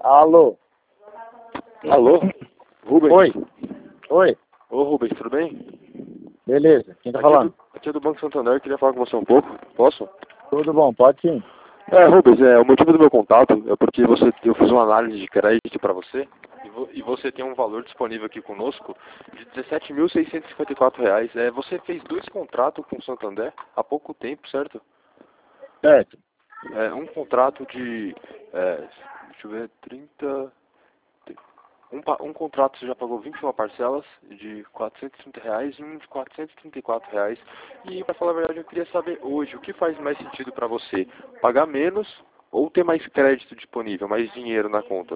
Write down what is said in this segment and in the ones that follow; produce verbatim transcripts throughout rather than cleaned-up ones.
Alô? Alô? Rubens? Oi. Oi. Ô Rubens, tudo bem? Beleza, quem tá Aqui é falando? do, aqui é do Banco Santander, eu queria falar com você um pouco. Posso? Tudo bom, pode sim. É, Rubens, é, o motivo do meu contato é porque você, eu fiz uma análise de crédito para você e, vo, e você tem um valor disponível aqui conosco de dezessete mil seiscentos e cinquenta e quatro reais. É, você fez dois contratos com o Santander há pouco tempo, certo? Certo. É, um contrato de, é, deixa eu ver, trinta... Um, pa- um contrato você já pagou vinte e uma parcelas de quatrocentos e trinta reais e um de quatrocentos e trinta e quatro reais. E para falar a verdade, eu queria saber hoje o que faz mais sentido para você: pagar menos ou ter mais crédito disponível, mais dinheiro na conta?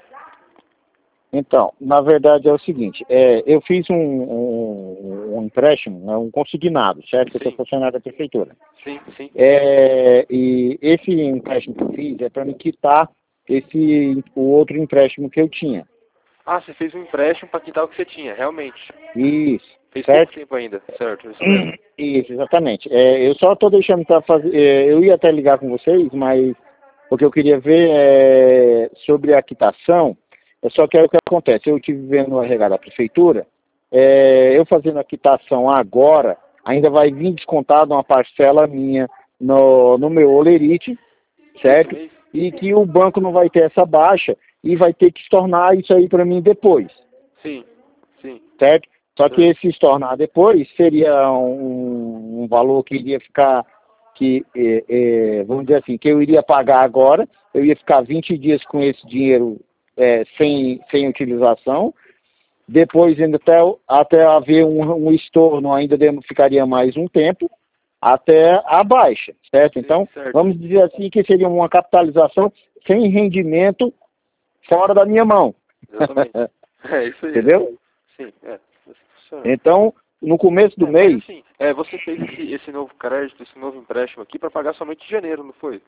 Então, na verdade é o seguinte, é, eu fiz um, um, um empréstimo, né, um consignado, certo? Eu sou Sim, funcionário da prefeitura. sim, sim. É, e esse empréstimo que eu fiz é para me quitar esse, o outro empréstimo que eu tinha. Ah, você fez um empréstimo para quitar o que você tinha, realmente. Isso, Fez pouco certo? tempo ainda, certo? Isso mesmo. Isso, exatamente. É, eu só estou deixando para fazer. É, eu ia até ligar com vocês, mas porque eu queria ver é, sobre a quitação. Eu só quero o que acontece. Eu estive vendo a regada da prefeitura. É, eu fazendo a quitação agora, ainda vai vir descontado uma parcela minha no, no meu olerite, Esse certo? mês? E que o banco não vai ter essa baixa e vai ter que estornar isso aí para mim depois, Sim, sim, certo? Só que certo. esse estornar depois seria um, um valor que iria ficar, que é, é, vamos dizer assim, que eu iria pagar agora, eu ia ficar vinte dias com esse dinheiro é, sem, sem utilização, depois ainda até, até haver um, um estorno, ainda dem- ficaria mais um tempo, até a baixa, certo? Sim, Então, certo. vamos dizer assim que seria uma capitalização sem rendimento fora da minha mão. Exatamente. É isso aí. Entendeu? Sim, é. Funciona. Então, no começo do É, mas mês, assim, é, você fez esse, esse novo crédito, esse novo empréstimo aqui para pagar somente em janeiro, não foi?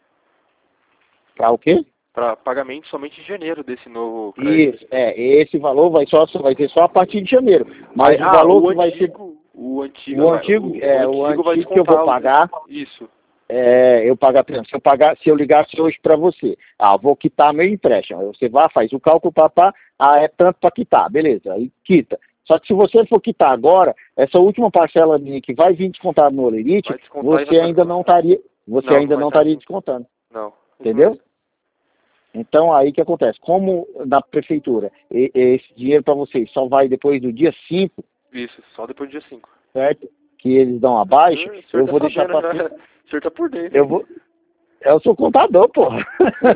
para o quê? Para pagamento somente em janeiro desse novo crédito. Isso, é, esse valor vai, só, vai ser só a partir de janeiro. Mas Aí, o ah, valor o que vai ser, antigo, o antigo, o vai- antigo, o, o é, o antigo vai antigo que eu vou descontar o- pagar, isso. é, eu pagar, por exemplo, se eu pagar, se eu ligasse hoje para você, ah, vou quitar meu empréstimo. Aí você vai, faz o cálculo, papá, ah, é tanto para quitar, beleza, aí quita. Só que se você for quitar agora, essa última parcela minha que vai vir descontada no Olerite, Vai descontar e vai você ainda pagar. não estaria, você Não, não ainda vai não estar estaria assim. descontando, Não, isso entendeu? mesmo. Então, aí que acontece? Como na prefeitura, e- esse dinheiro para vocês só vai depois do dia cinco, Isso, só depois do dia cinco. certo? Que eles dão a O baixa, senhor, o senhor eu tá vou deixar sabendo, para já. O senhor tá por dentro. eu vou, eu sou contador, porra.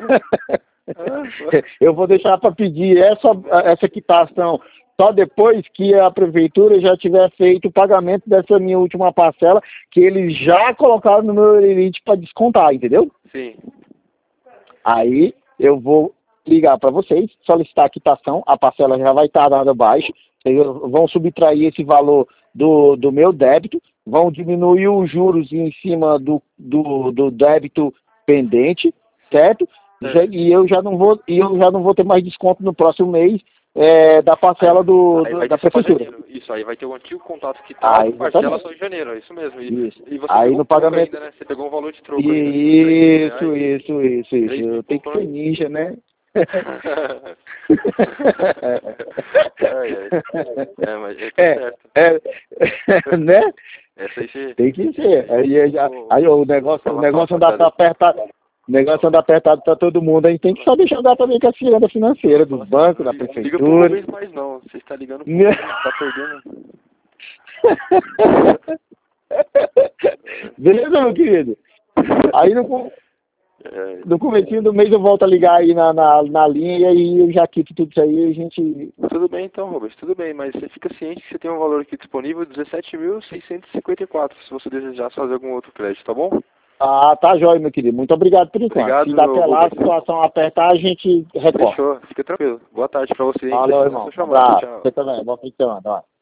Ah, Eu vou deixar para pedir essa, essa quitação só depois que a prefeitura já tiver feito o pagamento dessa minha última parcela, que eles já colocaram no meu elite para descontar, entendeu? sim. Aí eu vou ligar para vocês, solicitar a quitação, a parcela já vai estar dada baixa, vocês vão subtrair esse valor do, do meu débito, vão diminuir os juros em cima do, do, do débito pendente, certo? Já- Certo. e eu já não vou e eu já não vou ter mais desconto no próximo mês é, da parcela do, Aí do- vai da ter só pra prefeitura. janeiro. Isso, aí vai ter o antigo contato Ah, quitado, parcela exatamente. só em janeiro, é isso mesmo. E, Isso. e você Aí pegou no um troco pagamento. ainda, né? Você pegou um valor de troco ainda. Três mil Isso, reais. isso, isso, isso. Três mil e Eu tenho pouco, que ser né? ninja, né? Ai, ai. É, mas é, tá É, certo. é, né? Essa aí você... Tem que ser. Aí, eu já, Vou, aí o vou negócio, o falar com a negócio anda rapaziada. apertado. O negócio anda apertado para todo mundo. A gente tem que só deixar dar também com a ciranda financeira Fala dos assim, bancos, não da liga, não liga pro prefeitura. Rubens mais não. Você está ligando pro Né? Rubens, tá perdendo. Beleza, meu querido? Aí no, co- É, no comecinho do mês eu volto a ligar aí na, na, na linha e aí eu já quito tudo isso aí e a gente... tudo bem então, Rubens, tudo bem, mas você fica ciente que você tem um valor aqui disponível de dezessete mil seiscentos e cinquenta e quatro, se você desejar fazer algum outro crédito, tá bom? Ah, tá jóia, meu querido. Muito obrigado por enquanto. Obrigado, Se dá até lá a Rubens. situação apertar, a gente recorta. Fechou, fica tranquilo. Boa tarde pra você, hein? Valeu, Precisando, irmão. só Um chamar. abraço. Tchau. Você também. Bom fim de semana. Vai.